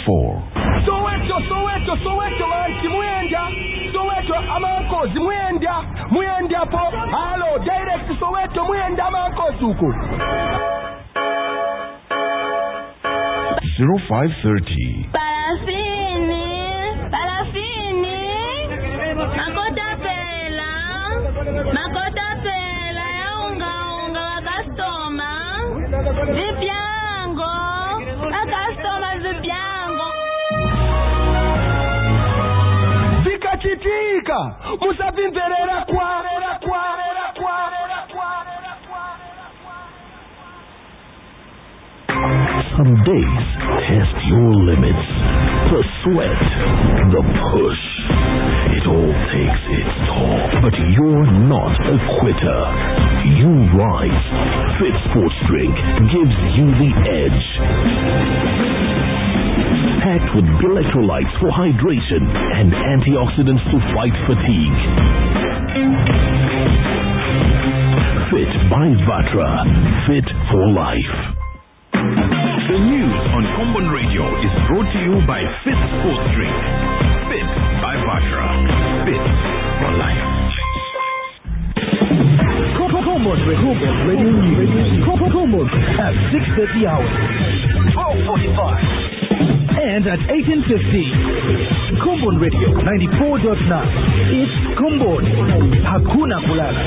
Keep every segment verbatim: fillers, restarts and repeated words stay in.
four. Soweto, Soweto, Soweto, anti Mwenda. Soweto, Amanko, Mwenda. Mwenda po. Hello, direct Soweto, Mwenda, Amanko, Suku. zero five thirty. Parafini, Parafini. Makota pela. Makota pela ya unga unga wa kastoma. Zipiango. A kastoma zipiango. Zika chitika. Musavimverera kwa. Some days test your limits. The sweat, the push. It all takes its toll. But you're not a quitter. You rise. Fit Sports Drink gives you the edge. Packed with electrolytes for hydration and antioxidants to fight fatigue. Fit by Vatra. Fit for life. The news on Combon Radio is brought to you by Fit Sports Drink. Fit by Vatra. Fit for life. Combon Radio News. Combon at six thirty hours. twelve forty-five. And at eighteen fifty. Combon Radio ninety-four point nine. It's Combon. Hakuna Kulala.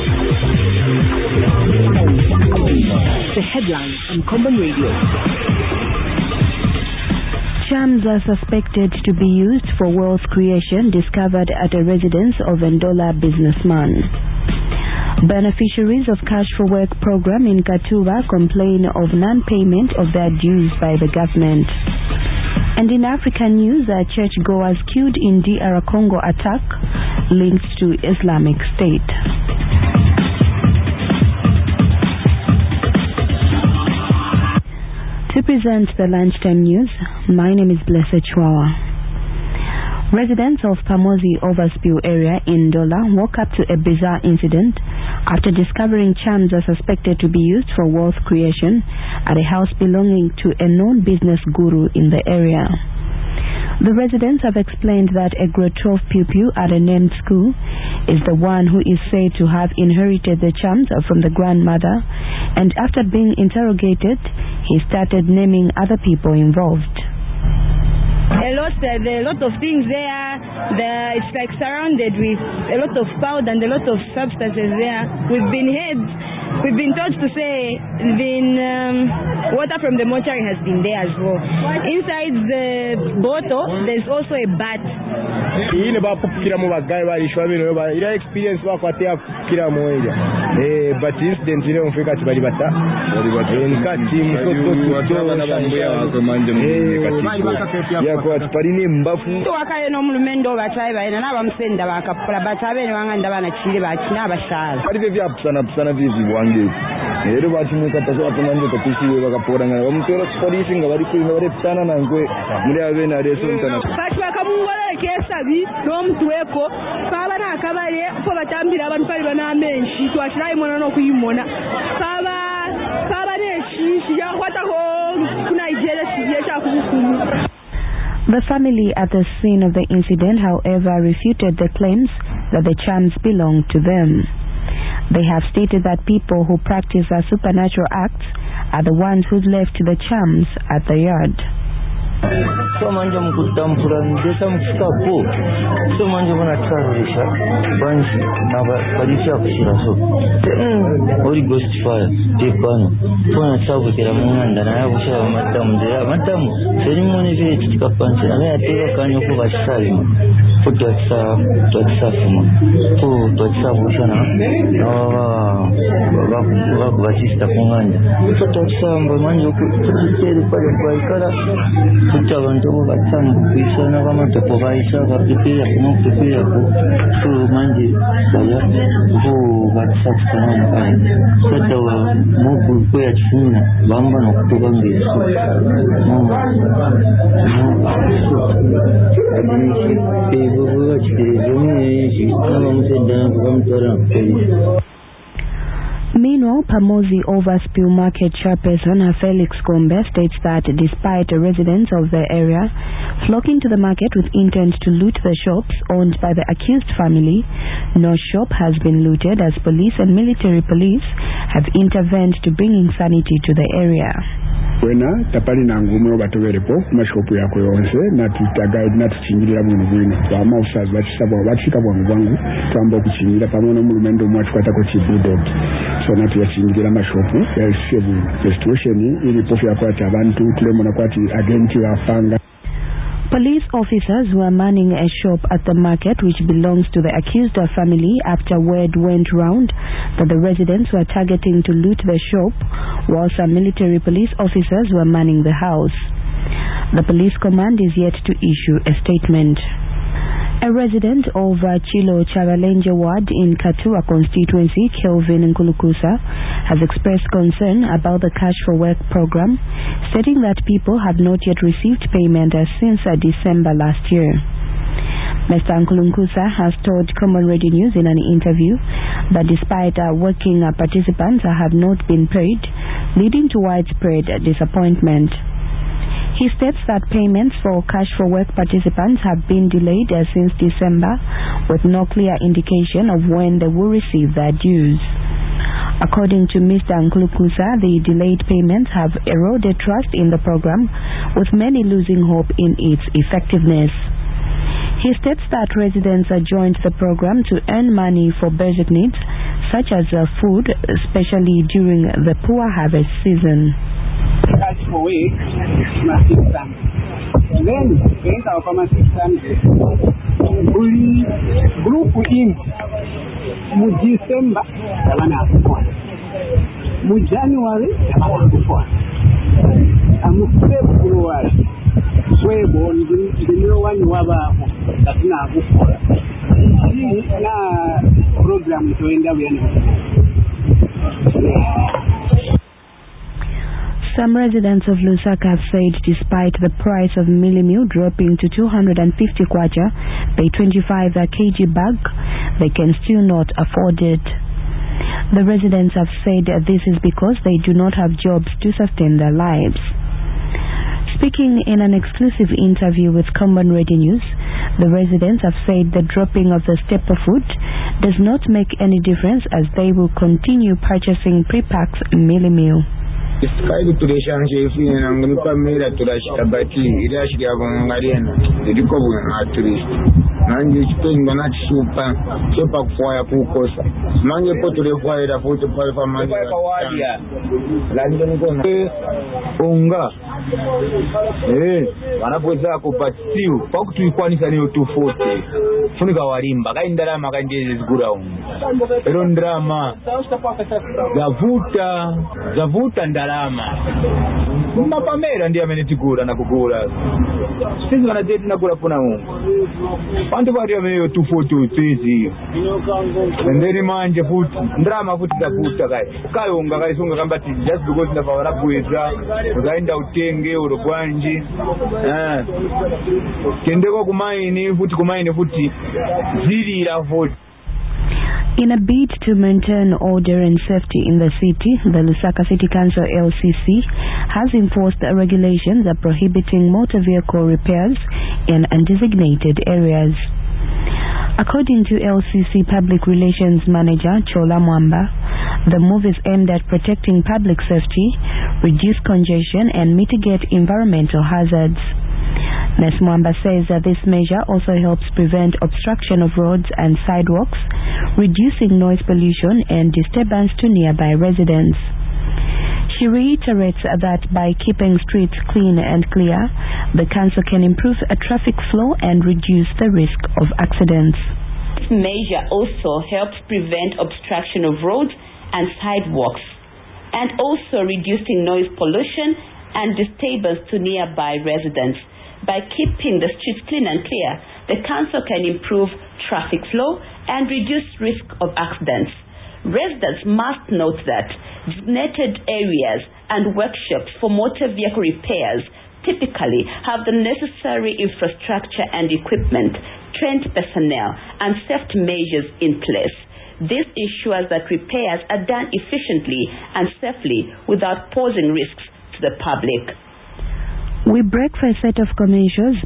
The headlines on Combon Radio. Charms are suspected to be used for wealth creation discovered at a residence of Ndola businessman. Beneficiaries of Cash for Work program in Katuba complain of non-payment of their dues by the government. And in African news, a churchgoers killed in D R Congo attack linked to Islamic State. To present the lunchtime news, my name is Blessed Chwawa. Residents of Pamozi Overspill area in Ndola woke up to a bizarre incident after discovering charms are suspected to be used for wealth creation at a house belonging to a known business guru in the area. The residents have explained that a grade twelve pupil at a named school is the one who is said to have inherited the charms from the grandmother, and after being interrogated, he started naming other people involved. A lot, uh, there are a lot of things there. There, it's like surrounded with a lot of powder and a lot of substances there. We've been heard, we've been told to say, then um, water from the mortuary has been there as well. Inside the bottle, there's also a bat. Hii ni bapo kila mwa guy wa ishwami no ba ila experience wa kwatea kila mmoja eh but incident ile mfika tibali bata bali bata nkati mtoto kutoa na bambuya wako manje mkati ya kwa tparini mbafu to wakaye no mulumendo bachaye baina na bamsenda bakapula bachabe ne wanganda bana chile bakina abashara ari bya apsana apsana vivi wange rero bati mukatazo akomanje katisiwe bakapora ngana bamutera polisi ngabari kwina bare psana nangwe muri abena reso ntana bati bakamungora kesabi no mtuweko baba na akabale ko batambira abantu bali bana menshi twashiraye mona no kuyimona baba baba neshi yakwata ko kuna ijele siye cha kubukuru. The family at the scene of the incident, however, refuted the claims that the charms belong to them. They have stated that people who practice a supernatural acts are the ones who left the charms at the yard. So manje mukutampura ndesa mukikapo so manje muna tsarisha banji naba parisha kushira so Holy Ghost fire tepano pona tsabu kera munganda na yabusha matamu ndera matamu ceremony vile tikapanse na ya teka kanyo ko bashalima futo tsa tsa fuma to to tsa bushana ah baba basista kunganda futo tsa mbo manje ko tsere pale kwa ikara abantu batsambu kwisana bamatopo baisha bakipira kumupira ku so manje baya bo batsakana mukanya sadawa mubu ko ya china bamba no kutoka ngezi no adini ebo bo chikirizo ni kama msenda kumtora. Meanwhile, Pamozi Overspill Market chairperson Felix Gombe states that despite the residents of the area flocking to the market with intent to loot the shops owned by the accused family. No shop has been looted as police and military police have intervened to bring insanity to the area. Wena tapali na ngumu batoberepo mashopu yako yonse na tutagaid na tuchingira mu bwino kwa mausaz bachisaba bachika bwa mwangu twamba kuchingira pamono mu lumendo mwachu kwatako chibudog so na tuyachingira mashopu ya sebu the situation ili pofu yako ati abantu tulemona kwati agenti wafanga. Police officers were manning a shop at the market which belongs to the accused family after word went round that the residents were targeting to loot the shop, while some military police officers were manning the house. The police command is yet to issue a statement. A resident of uh, Chilo Charalenje ward in Katua constituency, Kelvin Nkulukusa, has expressed concern about the Cash for Work program, stating that people have not yet received payment uh, since uh, December last year. Mister Nkulukusa has told Common Radio News in an interview that despite uh, working uh, participants uh, have not been paid, leading to widespread uh, disappointment. He states that payments for Cash for Work participants have been delayed uh, since December, with no clear indication of when they will receive their dues. According to Mister Nkulukusa, the delayed payments have eroded trust in the program, with many losing hope in its effectiveness. He states that residents uh, joined the program to earn money for basic needs, such as uh, food, especially during the poor harvest season. Cash for Work, my six hundred. Then, then our farmer six hundred. We group in mu December, yabana akufwa. Mu January, yabana akufwa. Amu February, swebo ndino wani wabako katina akufwa. Hii na program tuenda wena. Some residents of Lusaka have said despite the price of millimil dropping to two hundred fifty kwacha per twenty-five kilogram bag, they can still not afford it. The residents have said this is because they do not have jobs to sustain their lives. Speaking in an exclusive interview with Common Radio News, the residents have said the dropping of the staple food does not make any difference as they will continue purchasing pre-packed millimil. Kaibu tuleshanje ifine na ngunipa mira tulashtabati ila shiria bangariana ndikobu na tourist manje chipengo na chupa chupa kufoya kukosa manje po tulefoya ila foto pale fa manje kawadia la ndio ngona unga eh wanapoweza kupatiwa kwa kutuikwanisa ni two forty funika warimba kaindalama kaindeze zigura unga ero ndrama zavuta zavuta ndalama mapamera ndiye amenetikura na kugura sisi wanadeti na kula pona unga wantu bari ameyo two forty tezi ndeni manje futi ndrama futi zavuta kai kai unga kai sunga kambati just because ndafa warabweza ukaenda utenge urogwanji eh kendeko kumaini futi kumaini futi zilira futi. In a bid to maintain order and safety in the city, the Lusaka City Council L C C has enforced regulations prohibiting motor vehicle repairs in undesignated areas. According to L C C Public Relations Manager Chola Mwamba, the move is aimed at protecting public safety, reduce congestion and mitigate environmental hazards. Miz Mwamba says that this measure also helps prevent obstruction of roads and sidewalks, reducing noise pollution and disturbance to nearby residents. She reiterates that by keeping streets clean and clear, the council can improve a traffic flow and reduce the risk of accidents. This measure also helps prevent obstruction of roads and sidewalks, and also reducing noise pollution and disturbance to nearby residents. By keeping the streets clean and clear, the council can improve traffic flow and reduce risk of accidents. Residents must note that designated areas and workshops for motor vehicle repairs typically have the necessary infrastructure and equipment, trained personnel, and safety measures in place. This ensures that repairs are done efficiently and safely without posing risks to the public. We break for a set of commercials.